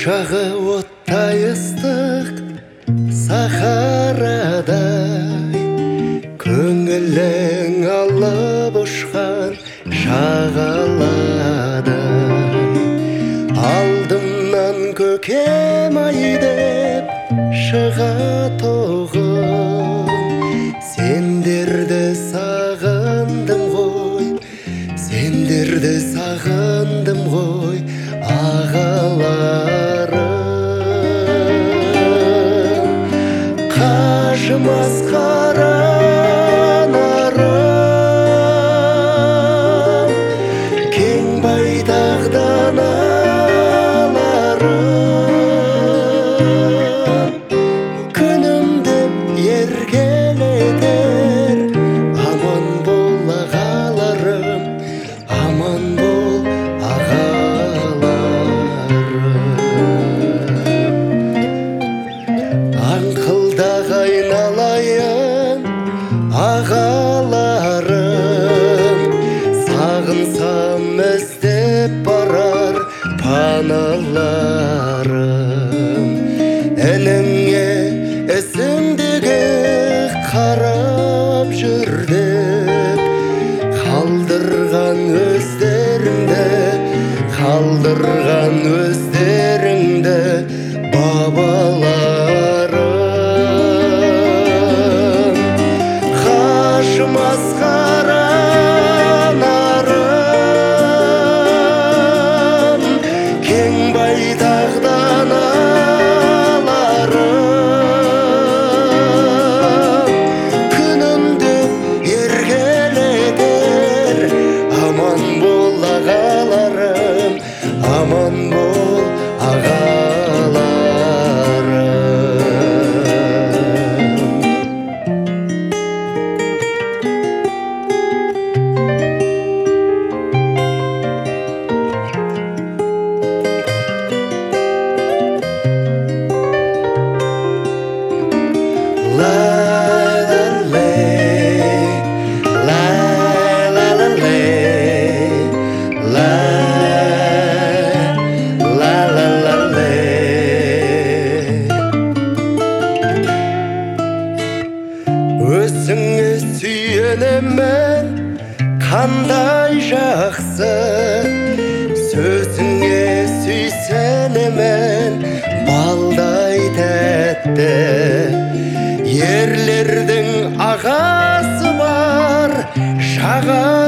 Құшағы оттай ыстық сахарадай, көңілің алып ұшқан шағаладай. Алдымнан көкем ай деп шығатұғын, сендерді сағындым ғой, сендерді сағындым ғой ағаларым. Қажымас қара нарым, кең байтақ даналарым, күнімді еркелетер. Аман бол ағаларым, аман бол ағаларым. Аңқылдақ айналайын ағаларым, сағынсам іздеп барар паналарым. Ініңе ісіңдегі қарап жүрдік, қалдырған өздеріңді бабаларым. Қажымас қара нарым, кең байтақ даналарым, күнімді еркелетер. Аман бол ағаларым, аман бол ағаларым. La la lay, la la la lay, la la la la lay. Өзіңе сүйенемін қандай жақсы, сөзіңе сүйсенемін балдай тәтті. Ерлердің ағасы бар, шаға